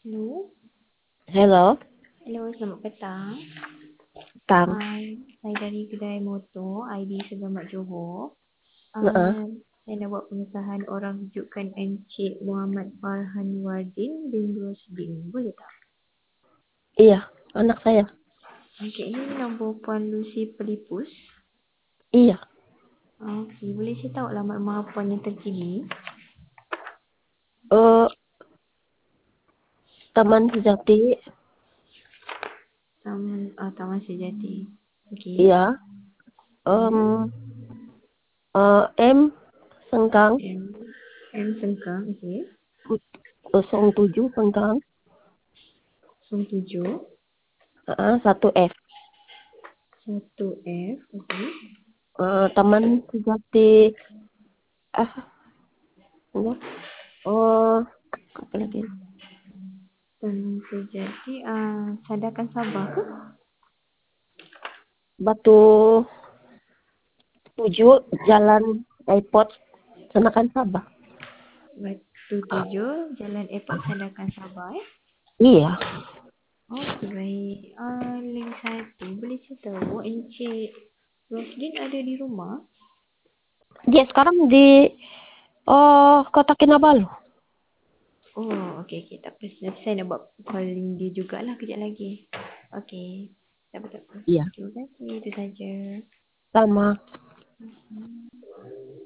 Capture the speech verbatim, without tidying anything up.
Hello. Hello, Hello, selamat petang. Tang. Um, saya dari kedai motor I D Segamat Johor. Heeh. Um, saya nak buat pengesahan orang rujukan Encik Muhammad Farhan Wardin bin Rosbin. Boleh tak? Iya, anak saya. Encik ni nombor Puan Lucy Pelipus. Iya. Okey, boleh saya tahu alamat rumah puan yang terkini? Eh, Taman Sejati. Taman, ah, Taman Sejati. Okey. Iya. Hmm. Em, eh, M Sengkang M, M Sengkang, okey. nol tujuh Sengkang. kosong tujuh, Heeh, satu F. satu F, okey. Eh, Taman Sejati. Ah, enggak. Oh, apa lagi? Taman Sejati, ah, Sandakan Sabah ke? Batu tujuh Jalan Airport Senakan Sabah. Batu Tujuh, Jalan Airport Sandakan Sabah eh. Iya. Okey, baik. Ah, link satu, boleh saya tahu Encik Roslin ada di rumah? Dia sekarang di oh Kota Kinabalu. Oh, okey, okey. Tak apa. Nanti saya nak buat calling dia jugalah kejap lagi. Okey. Tak apa, tak apa. Iya. Terima kasih. Itu saja. Sama. Hmm.